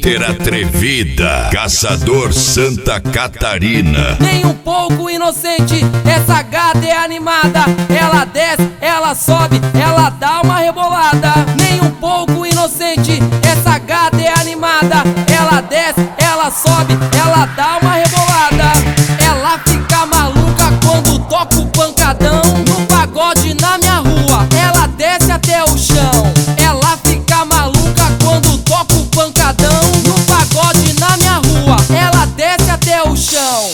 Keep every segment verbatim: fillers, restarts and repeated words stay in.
Sprinter atrevida, caçador Santa Catarina. Nem um pouco inocente, essa gata é animada. Ela desce, ela sobe, ela dá uma rebolada. Nem um pouco inocente, essa gata é animada. Ela desce, ela sobe, ela dá uma rebolada. Ela fica maluca quando toca o pancadão. No pagode na minha rua, ela desce até o chão. Ela fica maluca quando toca o pancadão. No pagode na minha rua, ela desce até o chão.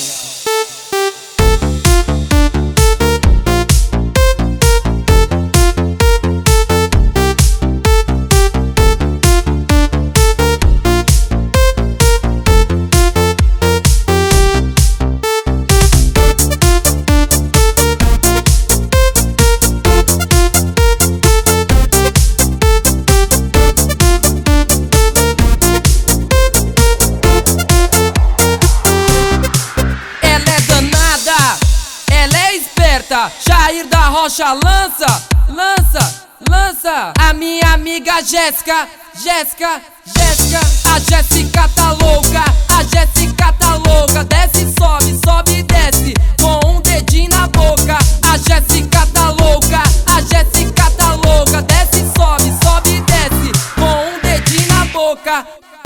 Jair da Rocha lança, lança, lança. A minha amiga Jéssica, Jéssica, Jéssica. A Jéssica tá louca, a Jéssica tá louca. Desce, sobe, sobe, desce, com um dedinho na boca. A Jéssica tá louca, a Jéssica tá louca. Desce, sobe, sobe, desce, com um dedinho na boca.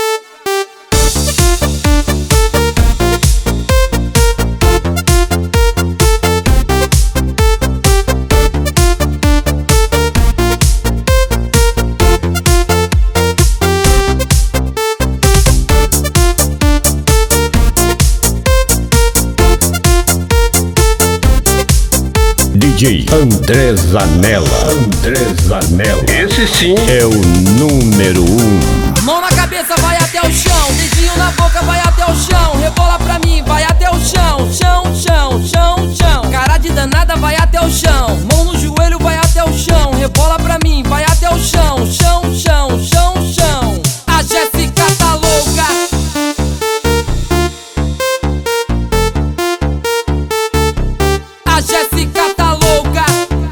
D J André Zanella, André Zanella. Esse sim é o número um. Mão na cabeça, vai até o chão. Dedinho na boca, vai até o chão. Rebola pra mim, vai até o chão. Chão, chão, chão, chão. Cara de danada, vai até o chão. Mão no joelho, vai até o chão. Rebola pra mim, vai até o chão. Chão, chão, chão, chão. A Jéssica tá louca. A Jéssica tá louca.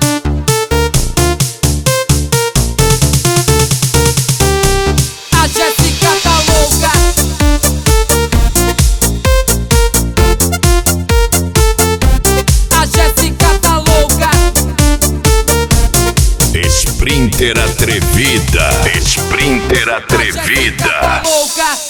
A Jéssica tá louca. A Jéssica tá louca. Sprinter atrevida, Sprinter atrevida. A Jéssica tá louca.